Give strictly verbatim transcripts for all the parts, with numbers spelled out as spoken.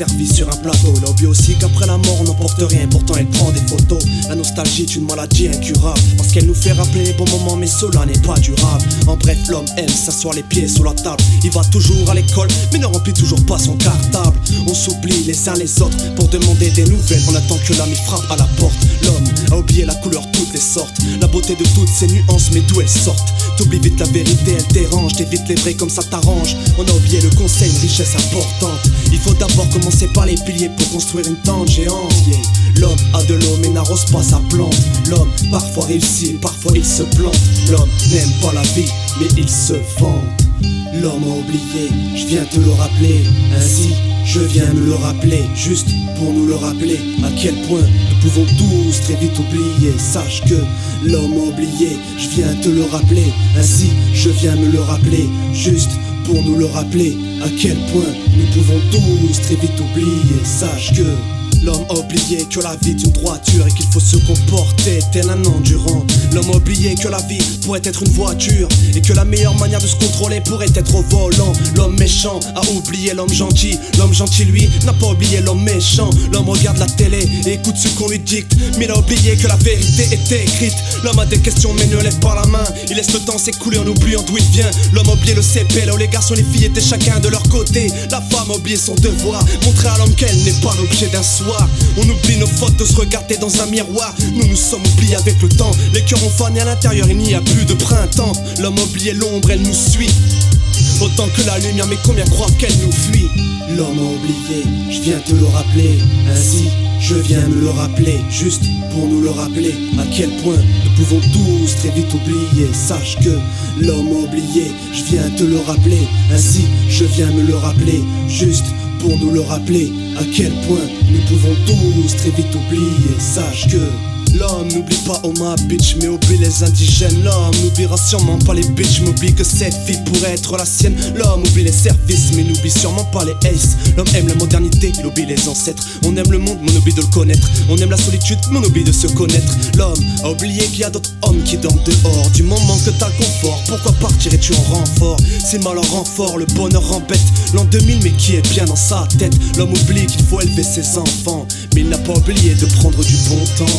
servi sur un plateau. Il a oublié aussi qu'après la mort on n'emporte rien, pourtant elle prend des photos. La nostalgie est une maladie incurable, parce qu'elle nous fait rappeler les bons moments, mais cela n'est pas durable. En bref, l'homme aime s'asseoir les pieds sous la table. Il va toujours à l'école, mais ne remplit toujours pas son cartable. On s'oublie les uns les autres pour demander des nouvelles. On attend que l'ami frappe à la porte. L'homme a oublié la couleur, toutes les sortes, la beauté de toutes ces nuances, mais d'où elles sortent. T'oublies vite la vérité, elle dérange. T'évites les vrais comme ça t'arrange. On a oublié le conseil, une richesse importante. Il faut d'abord commencer par les piliers pour construire une tente géante, yeah. L'homme a de l'eau mais n'arrose pas sa plante. L'homme parfois réussit, parfois il se plante. L'homme n'aime pas la vie, mais il se vante. L'homme a oublié, je viens te le rappeler. Ainsi, je viens me le rappeler, juste pour nous le rappeler. À quel point nous pouvons tous très vite oublier. Sache que l'homme a oublié, je viens te le rappeler. Ainsi, je viens me le rappeler, juste pour nous le rappeler. À quel point nous pouvons tous très vite oublier. Sache que l'homme a oublié que la vie est une droiture et qu'il faut se comporter tel un endurant. L'homme a oublié que la vie pourrait être une voiture et que la meilleure manière de se contrôler pourrait être au volant. L'homme méchant a oublié l'homme gentil. L'homme gentil lui n'a pas oublié l'homme méchant. L'homme regarde la télé et écoute ce qu'on lui dicte, mais il a oublié que la vérité est écrite. L'homme a des questions mais ne lève pas la main. Il laisse le temps s'écouler en oubliant d'où il vient. L'homme a oublié le C P, là où les garçons et les filles étaient chacun de leur côté. La femme a oublié son devoir, montrer à l'homme qu'elle n'est pas l'objet d'un soir. On oublie nos fautes de se regarder dans un miroir. Nous nous sommes oubliés avec le temps. Les cœurs ont fané à l'intérieur, il n'y a plus de printemps. L'homme a oublié l'ombre, elle nous suit autant que la lumière, mais combien croient qu'elle nous fuit. L'homme a oublié, je viens te le rappeler. Ainsi, je viens me le rappeler, juste pour nous le rappeler. À quel point nous pouvons tous très vite oublier. Sache que l'homme a oublié, je viens te le rappeler. Ainsi, je viens me le rappeler, juste pour nous le rappeler. À quel point nous pouvons tous très vite oublier. Sache que l'homme n'oublie pas Oma bitch, mais oublie les indigènes. L'homme n'oubliera sûrement pas les bitches, mais oublie que cette vie pourrait être la sienne. L'homme oublie les services, mais n'oublie sûrement pas les aces. L'homme aime la modernité, il oublie les ancêtres. On aime le monde, mais on oublie de le connaître. On aime la solitude, mais on oublie de se connaître. L'homme a oublié qu'il y a d'autres hommes qui dorment dehors. Du moment que t'as le confort, pourquoi partirais-tu en renfort? Si le malheur rend fort, le bonheur rend bête. L'an deux mille, mais qui est bien dans sa tête? L'homme oublie qu'il faut élever ses enfants, mais il n'a pas oublié de prendre du bon temps.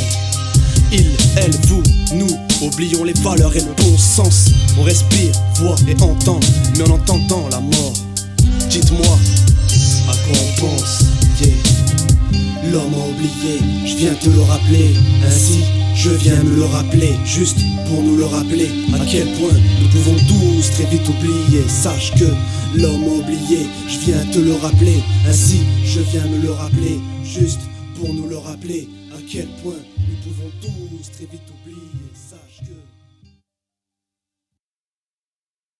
Il, elle, vous, nous, oublions les valeurs et le bon sens. On respire, voit et entend, mais en entendant la mort. Dites-moi, à quoi on pense, yeah. L'homme a oublié, je viens te le rappeler. Ainsi, je viens me le rappeler, juste pour nous le rappeler. À quel point nous pouvons tous très vite oublier. Sache que l'homme a oublié, je viens te le rappeler. Ainsi, je viens me le rappeler, juste pour nous le rappeler. À quel point nous pouvons tous très vite oublier. Sache que